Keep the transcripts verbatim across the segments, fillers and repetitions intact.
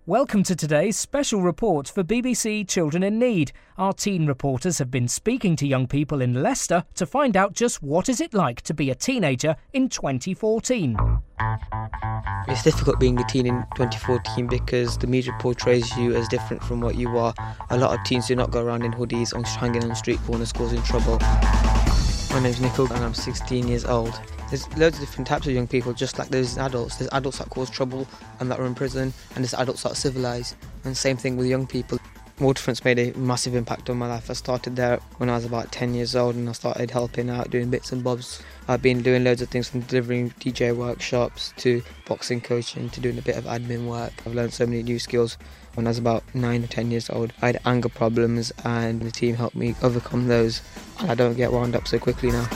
Welcome to today's special report for B B C Children in Need. Our teen reporters have been speaking to young people in Leicester to find out just what is it like to be a teenager in twenty fourteen. It's difficult being a teen in twenty fourteen because the media portrays you as different from what you are. A lot of teens do not go around in hoodies and hanging on street corners causing trouble. My name's Nikhil and I'm sixteen years old. There's loads of different types of young people, just like there's adults. There's adults that cause trouble and that are in prison, and there's adults that are civilised. And same thing with young people. Waterfront's made a massive impact on my life. I started there when I was about ten years old and I started helping out, doing bits and bobs. I've been doing loads of things from delivering D J workshops to boxing coaching to doing a bit of admin work. I've learned so many new skills. When I was about nine or ten years old, I had anger problems and the team helped me overcome those. And I don't get wound up so quickly now.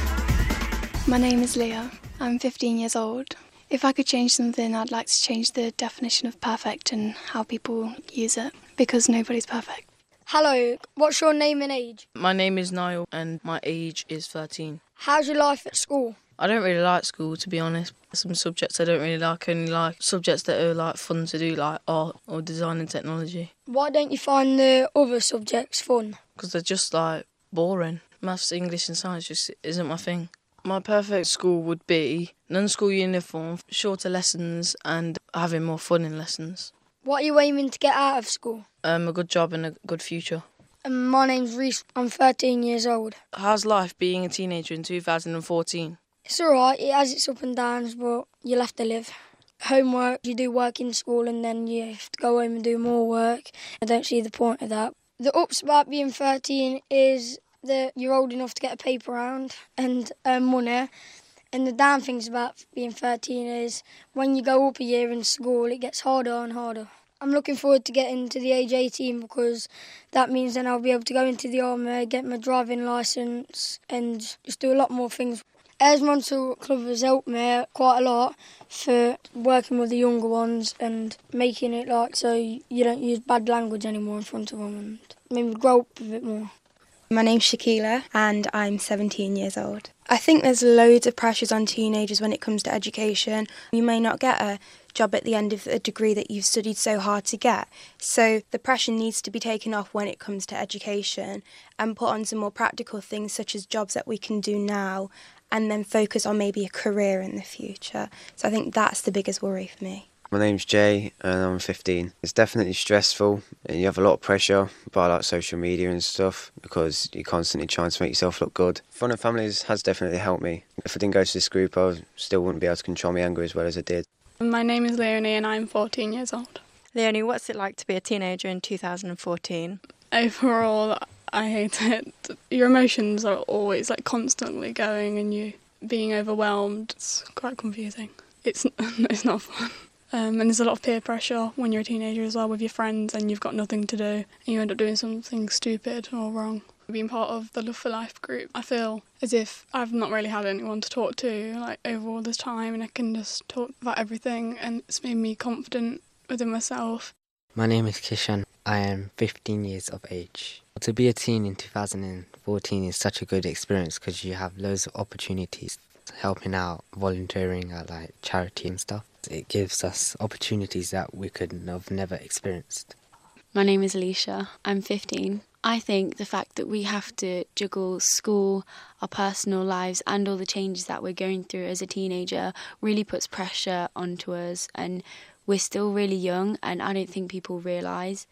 My name is Leah. I'm fifteen years old. If I could change something, I'd like to change the definition of perfect and how people use it, because nobody's perfect. Hello, what's your name and age? My name is Niall and my age is thirteen. How's your life at school? I don't really like school, to be honest. Some subjects I don't really like, only like subjects that are like fun to do, like art or design and technology. Why don't you find the other subjects fun? Because they're just like boring. Maths, English and science just isn't my thing. My perfect school would be non-school uniform, shorter lessons and having more fun in lessons. What are you aiming to get out of school? Um, a good job and a good future. Um, my name's Reese. I'm thirteen years old. How's life being a teenager in two thousand fourteen? It's alright, it has its up and downs, but you'll have to live. Homework, you do work in school and then you have to go home and do more work. I don't see the point of that. The ups about being thirteen is that you're old enough to get a paper round and earn money. And the down things about being thirteen is when you go up a year in school, it gets harder and harder. I'm looking forward to getting to the age eighteen because that means then I'll be able to go into the army, get my driving licence and just do a lot more things. Ayres Mental Club has helped me quite a lot for working with the younger ones and making it like so you don't use bad language anymore in front of them and maybe grow up a bit more. My name's Shakila and I'm seventeen years old. I think there's loads of pressures on teenagers when it comes to education. You may not get a job at the end of a degree that you've studied so hard to get. So the pressure needs to be taken off when it comes to education and put on some more practical things such as jobs that we can do now and then focus on maybe a career in the future. So I think that's the biggest worry for me. My name's Jay and I'm fifteen. It's definitely stressful and you have a lot of pressure by like social media and stuff because you're constantly trying to make yourself look good. Fun and Families has definitely helped me. If I didn't go to this group, I still wouldn't be able to control my anger as well as I did. My name is Leonie and I'm fourteen years old. Leonie, what's it like to be a teenager in two thousand fourteen? Overall, I hate it. Your emotions are always like constantly going and you being overwhelmed. It's quite confusing. It's it's not fun. Um, and there's a lot of peer pressure when you're a teenager as well with your friends and you've got nothing to do and you end up doing something stupid or wrong. Being part of the Love for Life group, I feel as if I've not really had anyone to talk to like over all this time and I can just talk about everything and it's made me confident within myself. My name is Kishan. I am fifteen years of age. To be a teen in two thousand fourteen is such a good experience because you have loads of opportunities, helping out, volunteering at like charity and stuff. It gives us opportunities that we could have never experienced. My name is Alicia. I'm fifteen. I think the fact that we have to juggle school, our personal lives and all the changes that we're going through as a teenager really puts pressure onto us and we're still really young and I don't think people realise.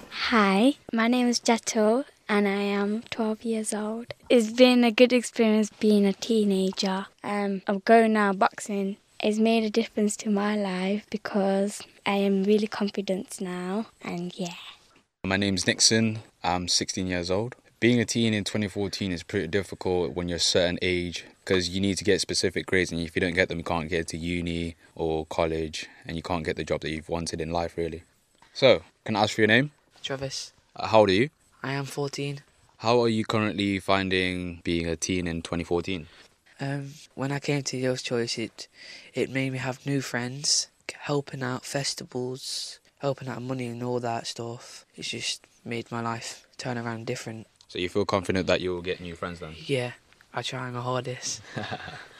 Hi, my name is Jato and I am twelve years old. It's been a good experience being a teenager. Um, I'm going now boxing. It's made a difference to my life because I am really confident now and yeah. My name's Nixon. I'm sixteen years old. Being a teen in twenty fourteen is pretty difficult when you're a certain age because you need to get specific grades and if you don't get them you can't get to uni or college and you can't get the job that you've wanted in life really. So, can I ask for your name? Travis. Uh, how old are you? I am fourteen. How are you currently finding being a teen in twenty fourteen? Um, when I came to Yo's Choice, it, it made me have new friends, helping out festivals, helping out money and all that stuff. It's just made my life turn around different. So you feel confident that you'll get new friends then? Yeah, I try my hardest.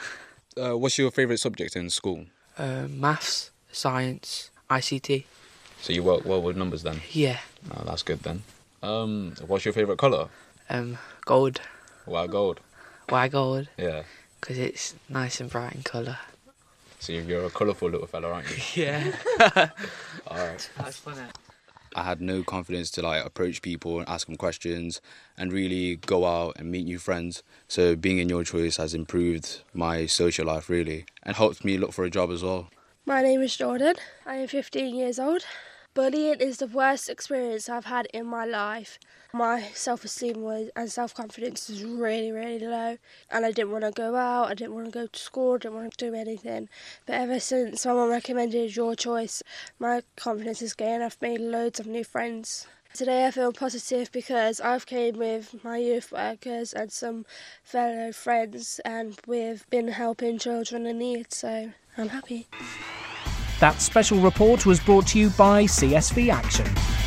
uh, what's your favourite subject in school? Uh, maths, science, I C T. So you work well with numbers then? Yeah. Oh, that's good then. Um, what's your favourite colour? Um, gold. Why gold? Why gold? Yeah. Because it's nice and bright in colour. So you're a colourful little fella, aren't you? Yeah. Alright. That's funny. I had no confidence to like approach people and ask them questions and really go out and meet new friends. So being in Your Choice has improved my social life really and helped me look for a job as well. My name is Jordan. I am fifteen years old. Bullying is the worst experience I've had in my life. My self-esteem was and self-confidence was really, really low, and I didn't want to go out, I didn't want to go to school, I didn't want to do anything. But ever since someone recommended Your Choice, my confidence is gained. I've made loads of new friends. Today I feel positive because I've came with my youth workers and some fellow friends, and we've been helping children in need, so I'm happy. That special report was brought to you by C S V Action.